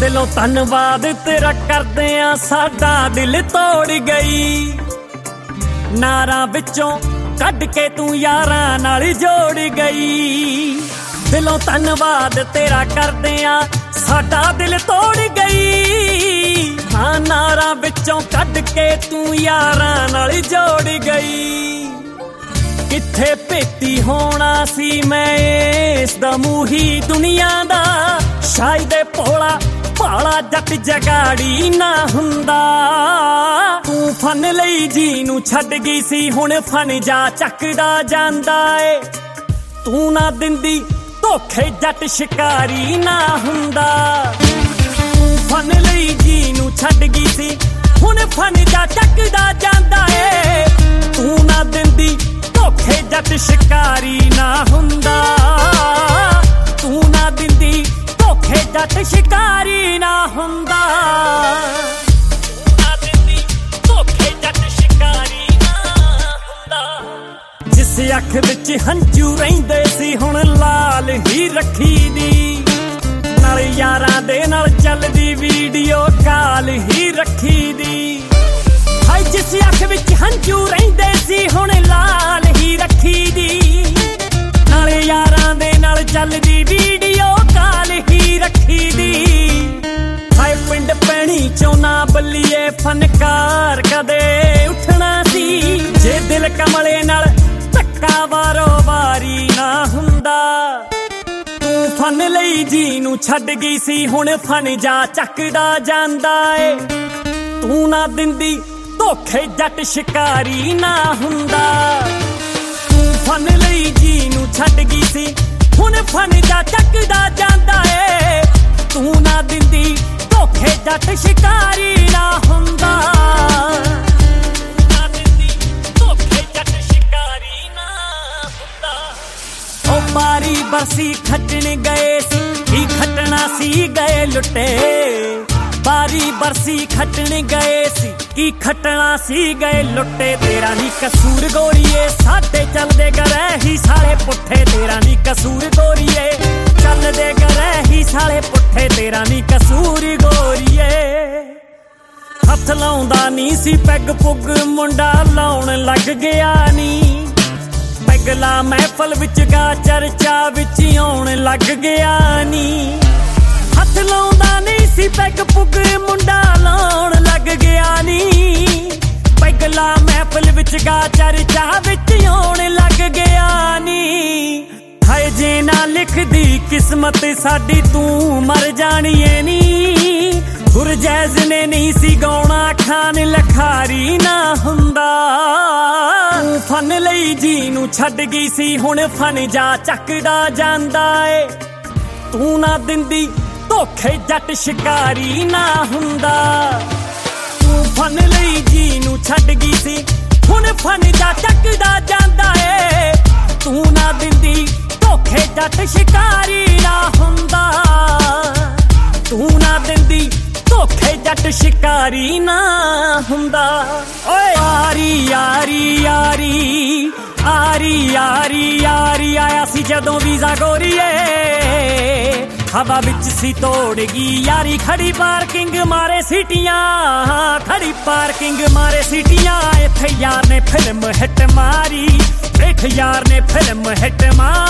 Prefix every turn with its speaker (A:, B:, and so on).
A: ਦਿਲੋਂ ਧੰਨਵਾਦ ਤੇਰਾ ਕਰਦੇ ਆ, ਸਾਡਾ ਦਿਲ ਤੋੜ ਗਈ। ਨਾਰਾਂ ਵਿੱਚੋਂ ਕੱਢ ਕੇ ਤੂੰ ਯਾਰਾਂ ਨਾਲ ਜੋੜ ਗਈ। ਦਿਲੋਂ ਧੰਨਵਾਦ ਤੇਰਾ ਕਰਦੇ ਆ, ਸਾਡਾ ਦਿਲ ਤੋੜ ਗਈ। ਹਾਂ, ਨਾਰਾਂ ਵਿੱਚੋਂ ਕੱਢ ਕੇ ਤੂੰ ਯਾਰਾਂ ਨਾਲ ਜੋੜ ਗਈ। ਕਿੱਥੇ ਭੇਤੀ ਹੋਣਾ ਸੀ ਮੈਂ ਇਸ ਦਾ ਮੂਹੀ ਦੁਨੀਆ ਦਾ, ਸ਼ਾਇਦ ਭੋਲਾ ਭਾਲਾ ਜੱਟ ਜਗਾੜੀ ਨਾ ਹੁੰਦਾ। ਤੂੰ ਫਨ ਲਈ ਜੀ ਨੂੰ ਛੱਡ ਗਈ ਸੀ, ਹੁਣ ਫਨ ਜਾ ਚੱਕਦਾ ਜਾਂਦਾ ਏ। ਤੂੰ ਨਾ ਦਿੰਦੀ ਧੋਖੇ ਜੱਟ ਸ਼ਿਕਾਰੀ ਨਾ ਹੁੰਦਾ। ਤੂੰ ਫਨ ਲਈ ਜੀ ਨੂੰ ਛੱਡ ਗਈ ਸੀ, ਹੁਣ ਫਨ ਜਾ ਚੱਕਦਾ ਜਾਂਦਾ ਏ। ਤੂੰ ਨਾ ਦਿੰਦੀ ਧੋਖੇ ਜੱਟ ਸ਼ਿਕਾਰੀ ਨਾ ਹੁੰਦਾ। ਤੂੰ ਨਾ ਦਿੰਦੀ ਧੋਖੇ ਜੱਟ ਸ਼ਿਕਾਰੀ ਨਾ ਹੁੰਦਾ। ਤੂੰ ਨਾ ਦਿੰਦੀ ਧੋਖੇ ਜੱਟ ਸ਼ਿਕਾਰੀ ਨਾ ਹੁੰਦਾ। ਜਿਸ ਅੱਖ ਵਿੱਚ ਹੰਝੂ ਰਹਿੰਦੇ ਸੀ, ਹੁਣ ਲਾਲ ਹੀ ਰੱਖੀ ਦੀ। ਨਾਲ ਯਾਰਾਂ ਦੇ ਨਾਲ ਚੱਲਦੀ ਵੀਡੀਓ ਕਾਲ ਹੀ ਰੱਖੀ ਦੀ। ਹਾਏ ਜਿਸ ਅੱਖ ਵਿੱਚ ਹੰਝੂ ਰਹਿੰਦੇ ਸੀ, ਹੁਣ ਲਾਲ ਹੀ ਰੱਖੀ ਦੀ। ਨਾਲ ਯਾਰਾਂ ਦੇ ਨਾਲ ਚੱਲਦੀ ਵੀਡੀਓ ਕਾਲ ਹੀ ਰੱਖੀ ਦੀ। ਹਾਏ ਪਿੰਡ ਪੈਣੀ ਚੋਂ ਨਾ ਬੱਲੀਏ, ਫਨਕਾਰ ਕਦੇ ਉੱਠਣਾ ਸੀ। ਜੇ ਦਿਲ ਕਮਲੇ ਨਾਲ ਧੱਕਾ ਵਾਰੋ ਵਾਰੀ ਨਾ ਹੁੰਦਾ। ਤੂੰ ਫਨ ਲਈ ਜੀ ਨੂੰ ਛੱਡ ਗਈ ਸੀ, ਹੁਣ ਫਨ ਜਾ ਚੱਕਦਾ ਜਾਂਦਾ ਏ। ਤੂੰ ਨਾ ਦਿੰਦੀ ਧੋਖੇ ਜੱਟ ਸ਼ਿਕਾਰੀ ਨਾ ਹੁੰਦਾ। ਤੂੰ ਫਨ ਲਈ ਜੀ ਨੂੰ ਛੱਡ ਗਈ ਸੀ, ਹੁਣ ਫਨ ਜਾ ਚੱਕਦਾ ਜਾਂਦਾ ਏ। ਤੂੰ ਨਾ ਦਿੰਦੀ ਧੋਖੇ ਜੱਟ ਸ਼ਿਕਾਰੀ ਨਾ ਹੁੰਦਾ। ਨਾ ਦਿੰਦੀ ਧੋਖੇ ਜੱਟ ਸ਼ਿਕਾਰੀ ਨਾ ਹੁੰਦਾ। ਉਹ ਬਾਰੀ ਬਰਸੀ ਖੱਟਣ ਗਏ ਸੀ, ਕੀ ਖੱਟਣਾ ਸੀ ਗਏ ਲੁੱਟੇ। ਬਾਰੀ ਬਰਸੀ ਖੱਟਣ ਗਏ ਸੀ, ਕੀ ਖੱਟਣਾ ਸੀ ਗਏ ਲੁੱਟੇ। ਤੇਰਾ ਨੀ ਕਸੂਰ ਗੋਰੀਏ, ਸਾਡੇ ਚੱਲਦੇ ਗਰੇ ਹੀ ਸਾਲੇ ਪੁੱਠੇ। ਤੇਰਾ ਨੀ ਕਸੂਰ ਗੋਰੀਏ, ਚੱਲਦੇ ਗਰੇ ਹੀ ਸਾਲੇ ਪੁੱਠੇ। ਤੇਰਾ ਨੀ ਕਸੂਰ ਗੋਰੀਏ। ਹੱਥ ਲਾਉਂਦਾ ਨੀ ਸੀ ਪੈਗ ਪੁੱਗ, ਮੁੰਡਾ ਲਾਉਣ ਲੱਗ ਗਿਆ ਨੀ। ਪੈਗਲਾ ਮਹਿਫਲ ਵਿੱਚ ਗਾ ਚਰਚਾ ਵਿੱਚ ਆਉਣ ਲੱਗ ਗਿਆ ਨੀ। ਹੱਥ ਲਾਉਂਦਾ ਨਹੀਂ ਸੀ ਪੈਗ ਪੁੱਗ, ਮੁੰਡਾ ਲਾਉਣ ਲੱਗ ਗਿਆ ਨੀ। ਪੈਗਲਾ ਮਹਿਫਲ ਵਿੱਚ ਗਾ ਚਰਚਾ ਵਿੱਚ ਆਉਣ ਲੱਗ ਗਿਆ ਨੀ। ਹਾਏ ਜੇ ਨਾ ਲਿਖਦੀ ਕਿਸਮਤ ਸਾਡੀ, ਤੂੰ ਮਰ ਜਾਣੀਏ ਨੀ। ਗੁਰਜੈਜ਼ ਨੇ ਨਹੀਂ ਸੀ ਗਾਉਣਾ, ਖਾਨ ਲਖਾਰੀ ਨਾ ਹੁੰਦਾ। ਤੂੰ ਫਨ ਲਈ ਜੀ ਨੂੰ ਛੱਡ ਗਈ ਸੀ, ਹੁਣ ਫਨ ਜਾ ਚੱਕਦਾ ਜਾਂਦਾ ਏ। ਤੂੰ ਨਾ ਦਿੰਦੀ ਧੋਖੇ ਜੱਟ ਸ਼ਿਕਾਰੀ ਨਾ ਹੁੰਦਾ। ਤੂੰ ਫਨ ਲਈ ਜੀ ਨੂੰ ਛੱਡ ਗਈ ਸੀ, ਹੁਣ ਫਨ ਜਾ ਚੱਕਦਾ ਜਾਂਦਾ ਏ। ਤੂੰ ਨਾ ਦਿੰਦੀ ਧੋਖੇ ਜੱਟ ਸ਼ਿਕਾਰੀ ਨਾ ਹੁੰਦਾ। ਤੂੰ ਨਾ ਦਿੰਦੀ ਧੋਖੇ ਜੱਟ ਸ਼ਿਕਾਰੀ ਨਾ ਹੁੰਦਾ। ਓਏ ਯਾਰੀ ਯਾਰੀ ਯਾਰੀ ਆਰੀ ਯਾਰੀ ਯਾਰੀ ਆਇਆ ਸੀ ਜਦੋਂ ਵੀਜ਼ਾ ਗੋਰੀਏ। ਹਵਾ ਵਿੱਚ ਸੀ ਤੋੜ ਗਈ ਯਾਰੀ, ਖੜੀ ਪਾਰਕਿੰਗ ਮਾਰੇ ਸੀਟੀਆਂ। ਖੜੀ ਪਾਰਕਿੰਗ ਮਾਰੇ ਸੀਟੀਆਂ। ਇੱਥੇ ਯਾਰ ਨੇ ਫਿਲਮ ਹਿੱਟ ਮਾਰੀ, ਇੱਥੇ ਯਾਰ ਨੇ ਫਿਲਮ ਹਿੱਟ ਮਾਰੀ।